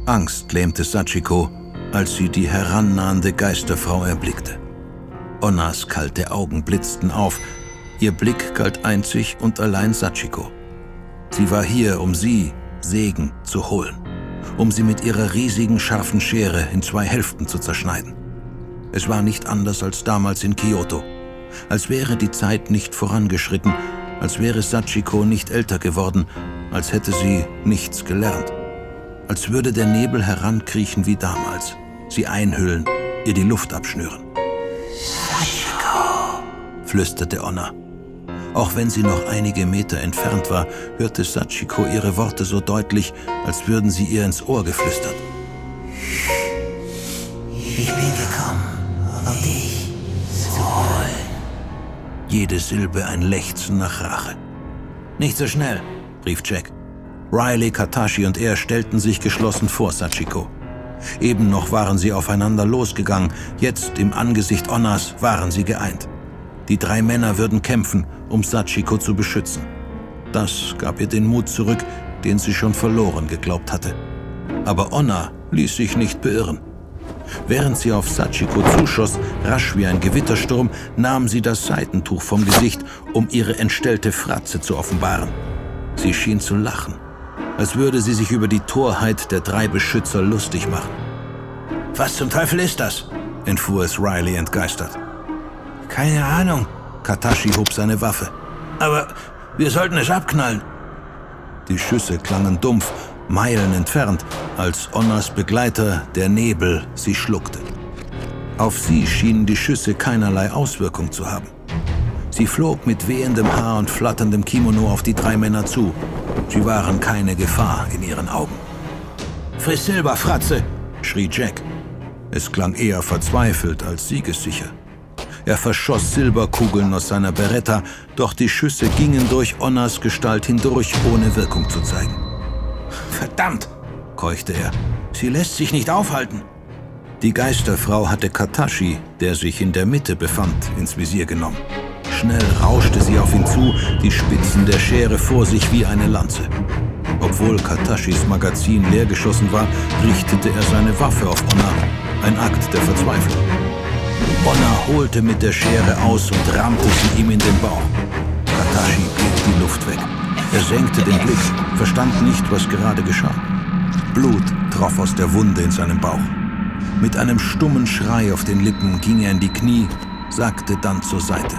Angst lähmte Sachiko, als sie die herannahende Geisterfrau erblickte. Onnas kalte Augen blitzten auf. Ihr Blick galt einzig und allein Sachiko. Sie war hier, um sie, Segen, zu holen, um sie mit ihrer riesigen, scharfen Schere in 2 Hälften zu zerschneiden. Es war nicht anders als damals in Kyoto. Als wäre die Zeit nicht vorangeschritten, als wäre Sachiko nicht älter geworden, als hätte sie nichts gelernt. Als würde der Nebel herankriechen wie damals, sie einhüllen, ihr die Luft abschnüren. Sachiko, flüsterte Onna. Auch wenn sie noch einige Meter entfernt war, hörte Sachiko ihre Worte so deutlich, als würden sie ihr ins Ohr geflüstert. Ich bin gekommen, um dich zu holen. Jede Silbe ein Lechzen nach Rache. »Nicht so schnell«, rief Jack. Riley, Katashi und er stellten sich geschlossen vor Sachiko. Eben noch waren sie aufeinander losgegangen, jetzt im Angesicht Onnas waren sie geeint. Die 3 Männer würden kämpfen, um Sachiko zu beschützen. Das gab ihr den Mut zurück, den sie schon verloren geglaubt hatte. Aber Onna ließ sich nicht beirren. Während sie auf Sachiko zuschoss, rasch wie ein Gewittersturm, nahm sie das Seitentuch vom Gesicht, um ihre entstellte Fratze zu offenbaren. Sie schien zu lachen, als würde sie sich über die Torheit der 3 Beschützer lustig machen. »Was zum Teufel ist das?« entfuhr es Riley entgeistert. »Keine Ahnung«, Katashi hob seine Waffe. »Aber wir sollten es abknallen.« Die Schüsse klangen dumpf, Meilen entfernt, als Onnas Begleiter, der Nebel, sie schluckte. Auf sie schienen die Schüsse keinerlei Auswirkung zu haben. Sie flog mit wehendem Haar und flatterndem Kimono auf die 3 Männer zu. Sie waren keine Gefahr in ihren Augen. »Friss Silber, Fratze«, schrie Jack. Es klang eher verzweifelt als siegessicher. Er verschoss Silberkugeln aus seiner Beretta, doch die Schüsse gingen durch Onnas Gestalt hindurch, ohne Wirkung zu zeigen. »Verdammt«, keuchte er, »sie lässt sich nicht aufhalten.« Die Geisterfrau hatte Katashi, der sich in der Mitte befand, ins Visier genommen. Schnell rauschte sie auf ihn zu, die Spitzen der Schere vor sich wie eine Lanze. Obwohl Katashis Magazin leergeschossen war, richtete er seine Waffe auf Onna, ein Akt der Verzweiflung. Onna holte mit der Schere aus und rammte sie ihm in den Bauch. Katashi blieb die Luft weg. Er senkte den Blick, verstand nicht, was gerade geschah. Blut troff aus der Wunde in seinem Bauch. Mit einem stummen Schrei auf den Lippen ging er in die Knie, sackte dann zur Seite.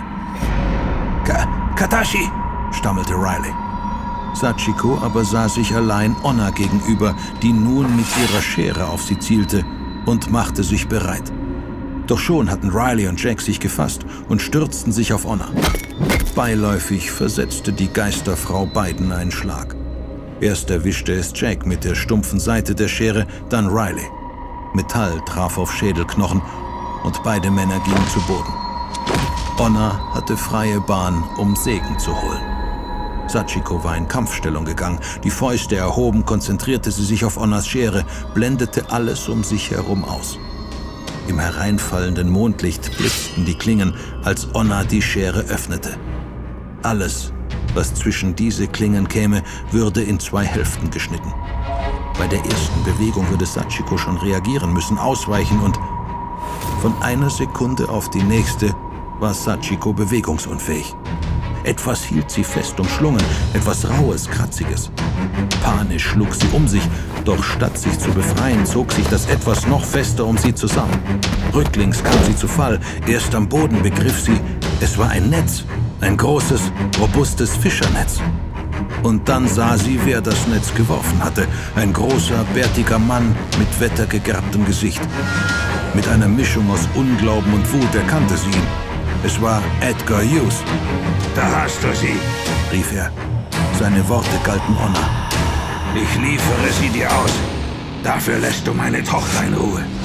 »Katashi«, stammelte Riley. Sachiko aber sah sich allein Onna gegenüber, die nun mit ihrer Schere auf sie zielte, und machte sich bereit. Doch schon hatten Riley und Jack sich gefasst und stürzten sich auf Onna. Beiläufig versetzte die Geisterfrau beiden einen Schlag. Erst erwischte es Jack mit der stumpfen Seite der Schere, dann Riley. Metall traf auf Schädelknochen und beide Männer gingen zu Boden. Onna hatte freie Bahn, um Segen zu holen. Sachiko war in Kampfstellung gegangen. Die Fäuste erhoben, konzentrierte sie sich auf Onnas Schere, blendete alles um sich herum aus. Im hereinfallenden Mondlicht blitzten die Klingen, als Onna die Schere öffnete. Alles, was zwischen diese Klingen käme, würde in 2 Hälften geschnitten. Bei der ersten Bewegung würde Sachiko schon reagieren müssen, ausweichen und von einer Sekunde auf die nächste war Sachiko bewegungsunfähig. Etwas hielt sie fest umschlungen, etwas Raues, Kratziges. Panisch schlug sie um sich, doch statt sich zu befreien, zog sich das Etwas noch fester um sie zusammen. Rücklings kam sie zu Fall. Erst am Boden begriff sie, es war ein Netz, ein großes, robustes Fischernetz. Und dann sah sie, wer das Netz geworfen hatte. Ein großer, bärtiger Mann mit wettergegerbtem Gesicht. Mit einer Mischung aus Unglauben und Wut erkannte sie ihn. Es war Edgar Hughes. »Da hast du sie«, rief er. Seine Worte galten Onna. »Ich liefere sie dir aus. Dafür lässt du meine Tochter in Ruhe.«